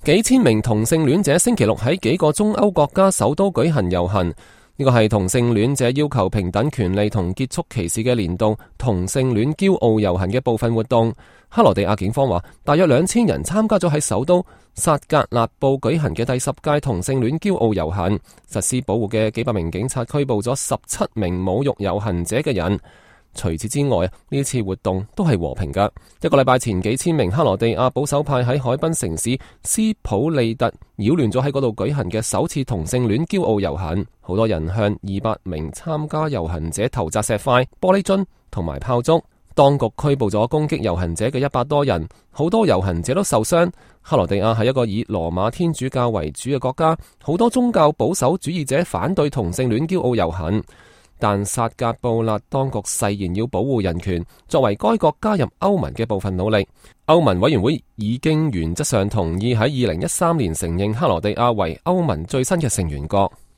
幾千名同性戀者星期六喺幾個中歐國家首都舉行遊行，呢個係同性戀者要求平等權利同結束歧視嘅年度同性戀驕傲遊行嘅部分活動。克羅地亞警方話，大約2000人參加咗喺首都薩格勒布舉行嘅第10屆同性戀驕傲遊行。實施保護嘅幾百名警察拘捕咗17名侮辱遊行者嘅人。除此之外，呢次活動都係和平㗎。一個禮拜前，幾千名克羅地亞保守派喺海濱城市斯普利特擾亂咗喺嗰度舉行嘅首次同性戀驕傲遊行，好多人向200名參加遊行者投擲石塊、玻璃樽同埋炮竹。當局拘捕咗攻擊遊行者嘅100多人，好多遊行者都受傷。克羅地亞係一個以羅馬天主教為主嘅國家，好多宗教保守主義者反對同性戀驕傲遊行。但薩格布勒當局誓言要保護人權，作為該國加入歐盟嘅部分努力。歐盟委員會已經原則上同意喺2013年承認克羅地亞為歐盟最新嘅成員國。